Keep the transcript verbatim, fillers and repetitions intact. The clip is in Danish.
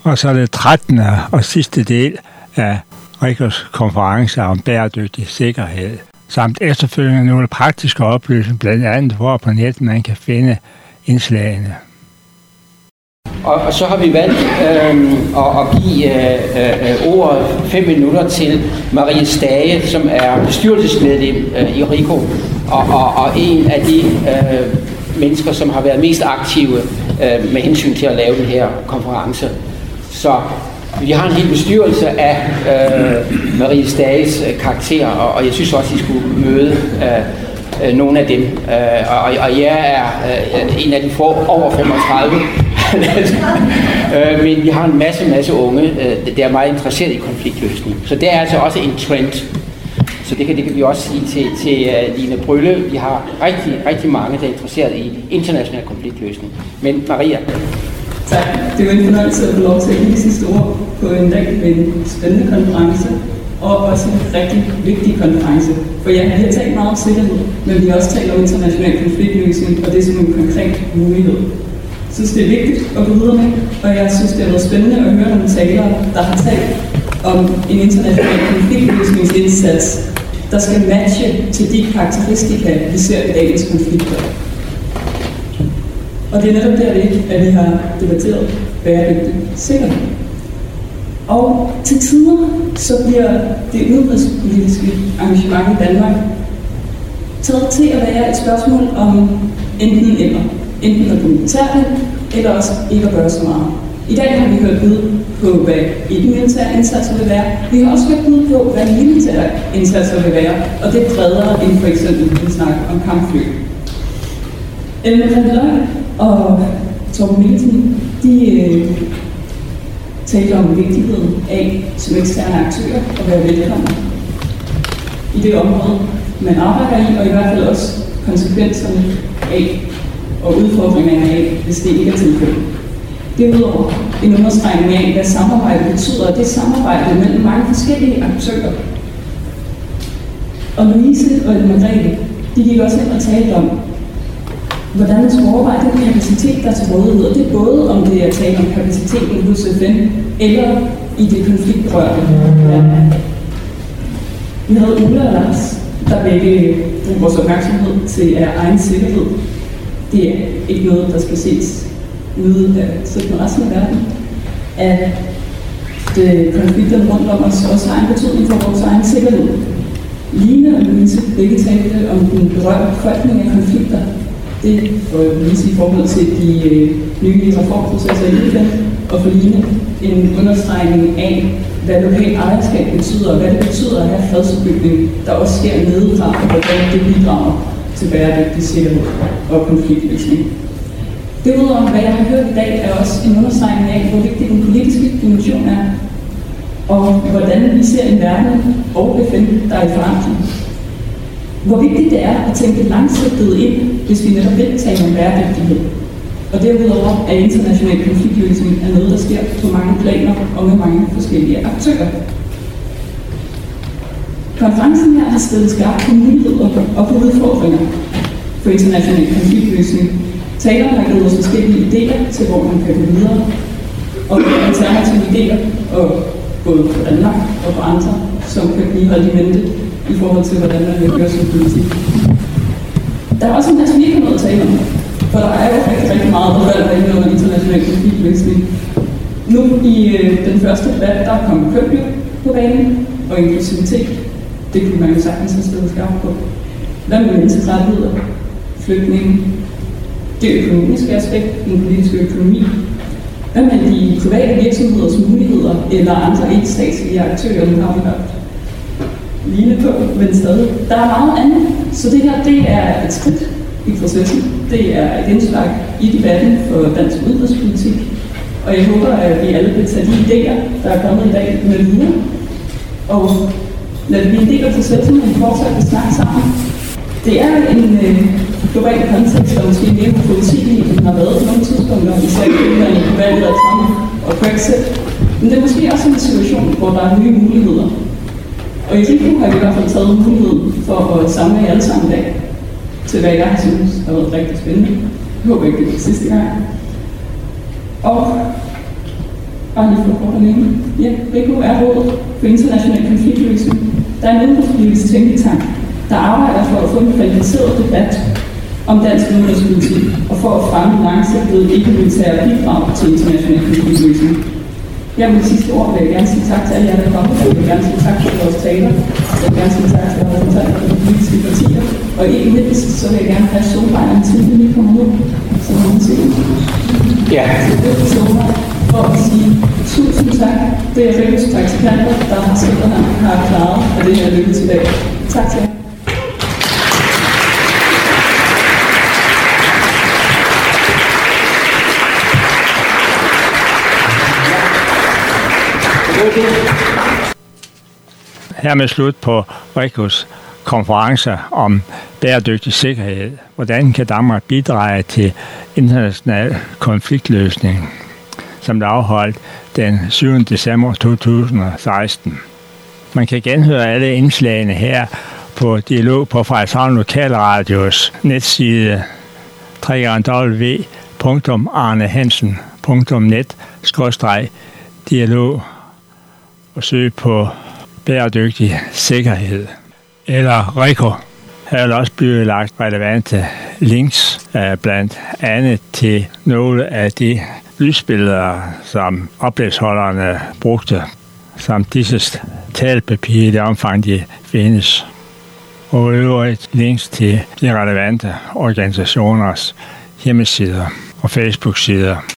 Og så er det trettende og sidste del af Rickers konference om bæredygtig sikkerhed, samt efterfølgende nogle praktiske oplysninger, blandt andet hvor på nettet man kan finde indslagene. Og, og så har vi valgt øh, at, at give øh, øh, ordet fem minutter til Marie Stage, som er bestyrelsesmedlem øh, i RICO, og, og, og en af de øh, mennesker, som har været mest aktive øh, med hensyn til at lave den her konference. Så vi har en hel bestyrelse af øh, Marie Stages øh, karakterer, og, og jeg synes også, at I skulle møde øh, øh, nogle af dem. Øh, og, og jeg er øh, en af de få over femogtredive, øh, men vi har en masse, masse unge, øh, der er meget interesseret i konfliktløsning. Så det er altså også en trend. Så det kan, det kan vi også sige til, til uh, Line Brylle. Vi har rigtig, rigtig mange, der er interesseret i international konfliktløsning. Men Maria? Tak. Det var en fornøjelse at få lov til at give sidste ord på en dag med en spændende konference, og også en rigtig vigtig konference. For ja, vi har talt meget om sikkerhed, men vi har også talt om international konfliktløsning, og det er som en konkret mulighed. Jeg synes, det er vigtigt at gå videre med, og jeg synes, det har været spændende at høre nogle talere, der har talt om en international konfliktløsningsindsats, der skal matche til de karakteristika, vi ser i dagens konflikter. Og det er netop der, at vi har debatteret bæredygtig sikkerhed. Og til tider, så bliver det udenrigspolitiske engagement i Danmark taget til at være et spørgsmål om enten eller. Enten at militære, eller også ikke at gøre så meget. I dag har vi hørt bud på, hvad ikke-militære indsatser vil være. Vi har også hørt bud på, hvad militære indsatser vil være, og det er bredere end for eksempel en snak om kampfly. Ellen Randløg og Torben Mikkelsen, de øh, taler om vigtigheden af som eksterne aktører at være velkommen i det område, man arbejder i, og i hvert fald også konsekvenserne af og udfordringerne af, hvis det ikke er tilfældet. Derudover en understregning af, hvad samarbejde betyder, og det samarbejde mellem mange forskellige aktører. Og Louise og Margrethe, de gik også ind og talte om, hvordan man skal overveje den kapacitet, der er til rådighed. Og det er både om det er at tale om kapaciteten hos F N, eller i det konfliktberørte. Ja. Vi havde Ulla og Lars, der begge brugte vores opmærksomhed til egen sikkerhed. Det er ikke noget, der skal ses ude af sådan resten af verden. At konflikterne rundt om os også har en betydning for vores egen sikkerhed. Line og Louise begge talte om den berørte befolkning af konflikter. Det for Louise i forhold til de øh, nye reformprocesser i Jylland, og for Line en understregning af, hvad lokalt ejerskab betyder, og hvad det betyder at have fredsopbygning, der også sker nedefra, og hvordan det bidrager til bæredygtig sikkerhed og konfliktløsning. Derudover, hvad jeg har hørt i dag, er også en understregning af, hvor vigtig den politiske dimension er, og hvordan vi ser en verden og F N, der er i forandring. Hvor vigtigt det er at tænke langsigtet ind, hvis vi netop vil tale om bæredygtighed. Og derudover er international konfliktløsning er noget, der sker på mange planer og med mange forskellige aktører. Konferencen her har stillet skarpt på muligheder og på udfordringer for international konfliktløsning. Talerne har givet os forskellige idéer til, hvor man kan gå videre, og alternative idéer, og både på Danmark og på andre, som kan blive holdt i mente i forhold til, hvordan man vil gøre sin politik. Der er også en masse, vi ikke har noget at tale om, for der er jo rigtig, rigtig meget, der falder under international konfliktløsning. Nu i øh, den første debat, der er kommet køn på banen, og inklusivitet. Det kunne man jo sagtens have stillet skarpt på. Hvad med menneskerettigheder, flygtninge, det økonomiske aspekt, den politiske økonomi? Hvad med de private virksomheders muligheder, eller andre ikke-statslige aktører, nu har vi hørt Line på, men stadig. Der er meget andet, så det her, det er et skridt i processen. Det er et indslag i debatten for dansk udenrigspolitik, og jeg håber, at vi alle vil tage de idéer, der er kommet i dag, med videre, og lad det blive en del af processen, og vi fortsat vil snakke sammen. Det er en øh, global kontekst, der måske mere forudsigelig, end den har været på nogle tidspunkter, især i valget af Trump og Brexit. Men det er måske også en situation, hvor der er nye muligheder. Og i RICO har vi i hvert fald taget muligheden for at samle jer alle sammen i dag, til hvad jeg synes har været rigtig spændende. Jeg håber ikke, det er sidste gang. Og Bare lige for kort at nævne. Ja, RICO er rådet for international konfliktløsning. Der er en udenrigspolitisk tænketank, der arbejder for at få en kvalificeret debat om dansk udenrigspolitik og for at fremme langsigtede ikke-militære bidrag til international konfliktløsning. Her med de sidste ord vil jeg gerne sige tak til alle jer, der er kommet. Jeg vil gerne sige tak til vores taler. Jeg vil gerne sige tak til repræsentanter for de politiske partier. Og ikke mindst, så vil jeg gerne have Solvejren til, at vi kommer ud. Så må man se. Ja. Så det er Solvejren for at sige tusind tak. Det er Ricos praktikanter, der har simpelthen har klaret, at det her lykkes i dag. Tak til jer. Hermed slut på RICOs konferencer om bæredygtig sikkerhed. Hvordan kan Danmark bidrage til international konfliktløsning, som blev afholdt den syvende december to tusind og seksten. Man kan genhøre alle indslagene her på Dialog på Frederikshavn Lokalradios netside w w w punktum arnehansen punktum net skråstreg dialog og søg på bæredygtig sikkerhed. Eller RICO. Her vil også blive lagt relevante links blandt andet til nogle af de lysbilleder, som oplægsholderne brugte, samt disses talepapir i det omfang, de findes. Og øvrigt links til de relevante organisationers hjemmesider og Facebook-sider.